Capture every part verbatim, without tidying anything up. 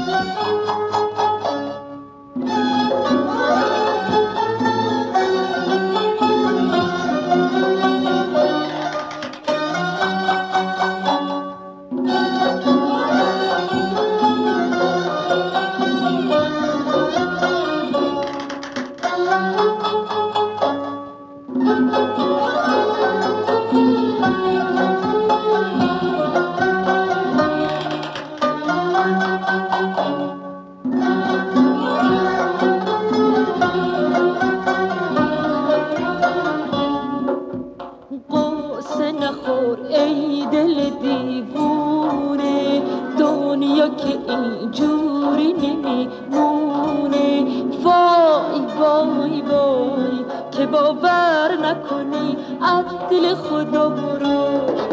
قصه نخور ای دل دیوونه، دنیا که اینجوری نمیمونه. وای وای وای که باور نکنی عدل خدا رو.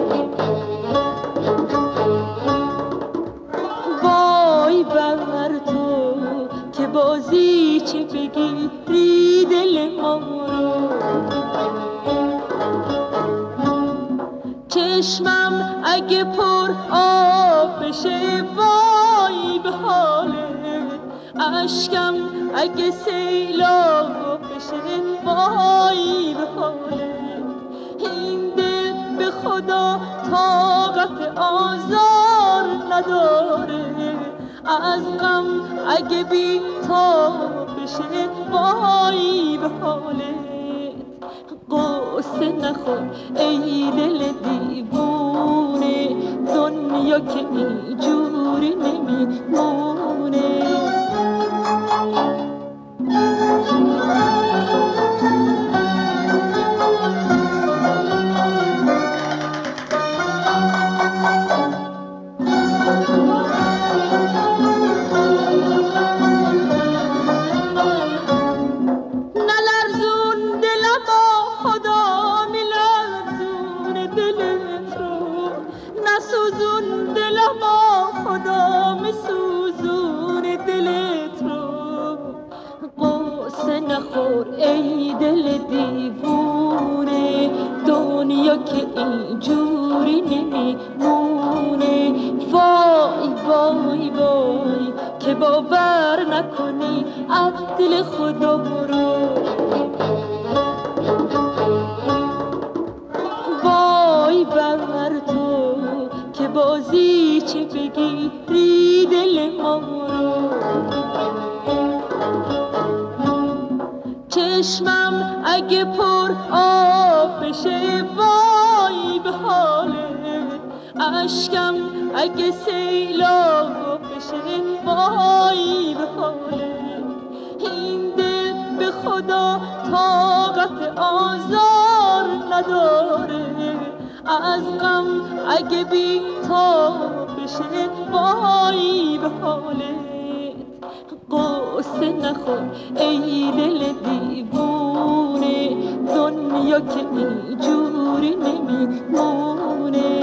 وای بر تو که بازی چه بگیری دل ما رو. چشمم اگه پر آب بشه وای به حالت، اشکم اگه سیلاب بشه وای به حالت. این دل به خدا طاقت آزار نداره، از غم اگه بی تاب بشه وای به حالت. قصه نخور ای دل دیوونه، دنیا که اینجوری نمیمونه. سوزون دلم خدا مسوزون دلت رو. قصه نخور ای دل دیوونه، دنیا که اینجوری نمیمونه. وای وای وای که باور نکنی عدل خدا رو. وای بر تو که بازی چه بگیری دل ما رو. چشمم اگه پر آب بشه وای به حالت، اشکم اگه سیلاب بشه وای به حالت. این دل به خدا طاقت آزار نداره، از غم اگه بی تاب بشه وای به حالت. قصه نخور ای دل دیوونه، دنیا که اینجوری نمیمونه.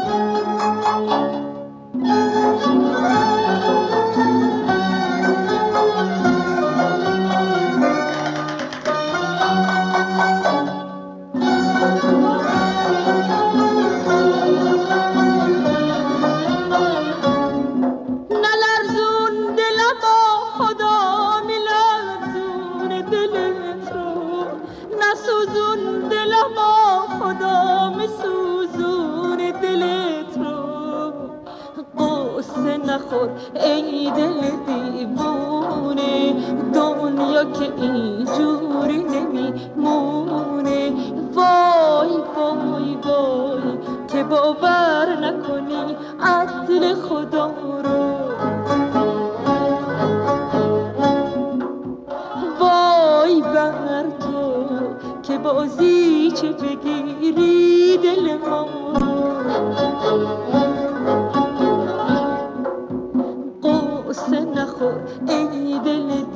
سوزون دلم خدا مسوزون دلت رو. قصه نخور ای دل دیوونه، دنیا که اینجوری نمیمونه. وای وای وای که باور نکنی عدل خدا رو. وای بر تو که بازی چه بگیری دل ما رو. قصه نخور ای دل